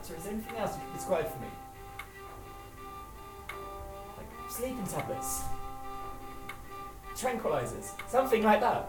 Doctor, is there anything else you can describe for me? Like sleeping tablets, tranquilizers, something like that.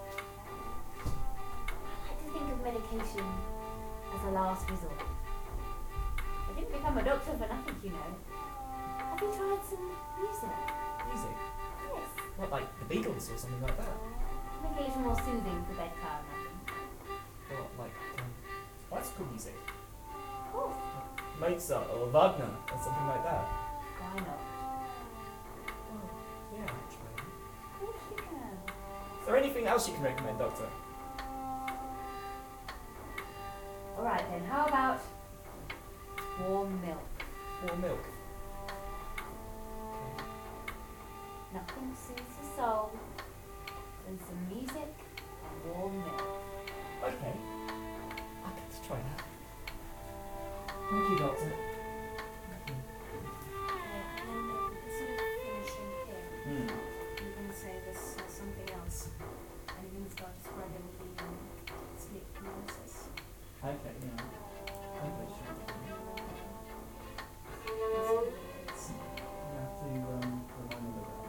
I like to think of medication as a last resort. I didn't become a doctor for nothing, you know. Have you tried some music? Music? Yes. What, like the Beatles or something like that? Make it a little more soothing for bedtime, I think. Or like classical music? Of course. Mozart or Wagner or something like that? Why not? Well, yeah, I'll try that. Of course you can. Is there anything else you can recommend, Doctor? Alright then, how about warm milk? Warm milk? Nothing soothes the soul than some music and warm milk. Okay. I'll get to try that. Thank you, Doctor. And then instead of finishing here, you're going to say there's something else, and you're going to start describing the sleep paralysis. Okay, yeah. Okay, sure. It's You have to remind me of that.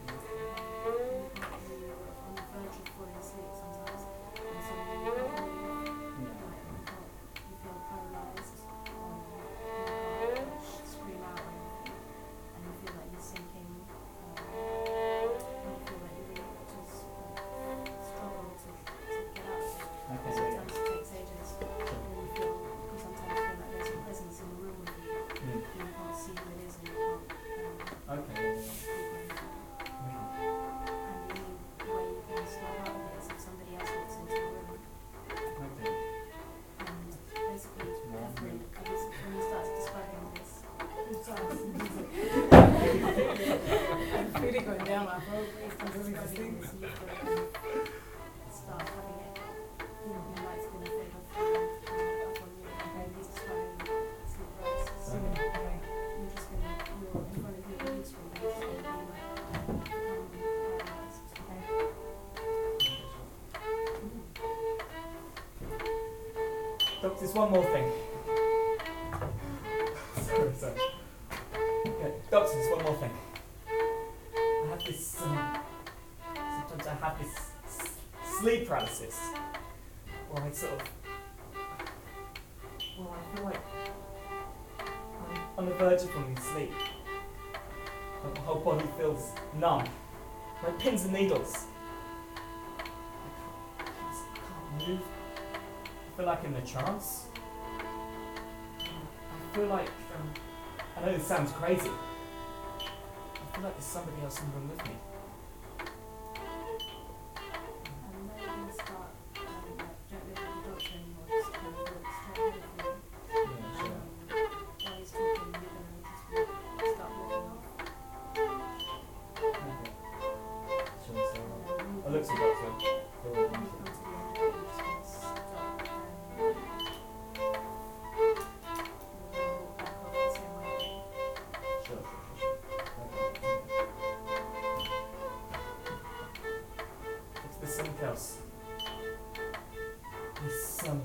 on the verge of falling asleep sometimes, and suddenly you can't move, you feel paralysed, you can't scream out or anything, and you feel like you're sinking, and you feel like you really just struggle to get out of it. Okay, Sometimes it takes ages, and you sometimes feel like there's a presence in the room with you, Mm. and you can't see who it is, and you can't Okay. and the only way you can snap out of it is if somebody else walks into the room. Okay. And basically, Warm Catherine, milk. when he starts describing this, I'm really going down my throat. He starts describing this, you've got to start having it. The light's going to fade off up on you. And he's describing sleep paralysis. So you're just going to, you're in front of you in the screen, and it's just going to be like, paralysed. Doctor, there's one more thing. Sorry. Okay, Doctor, there's one more thing. I have this, sometimes I have this sleep paralysis. Or I sort of, well, I feel like I'm on the verge of falling asleep. Like my whole body feels numb, like pins and needles. I can't move. I feel like I'm in a trance. I feel like, I know this sounds crazy. I feel like there's somebody else in the room with me. And then you're going to start, don't look at the doctor anymore, just kind of look straight ahead of you. Yeah, sure. While he's talking, you're going to just start walking off. Okay. Sure, so I look to the doctor. When you come to the end, you're just going to stop and you're going to walk back off the same way. Sure. Okay. There's something else. This, this,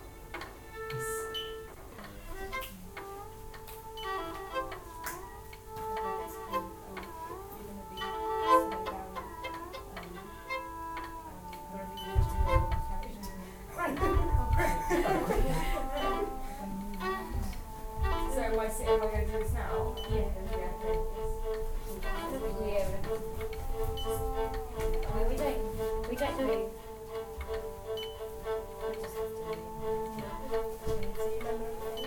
Basically, you're going to be sitting down, wherever you need to do on the carriage. So am I going to do this now? Yeah. I mean, we don't do it. We just have to okay, so you remember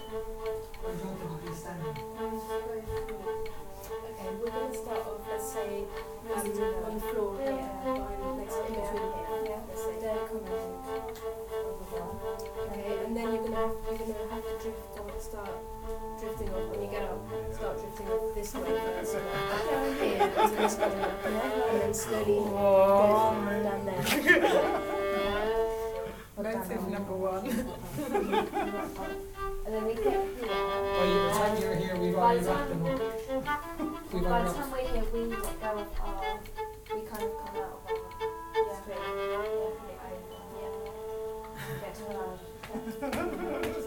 okay, we're going to start off, let's say, on the floor here, next in between here, let's say, there, come okay, and then you're gonna have to drift on, start drifting off when you get up, start drifting off this way first, so down here, to this corner, and then slowly go down there. Motive number one. And then we get here. By the time you're here, we've already wrapped them up. We've By already the time wrapped. we're here, we let go of our. We kind of come out of our straight. Yeah. Get to the lounge.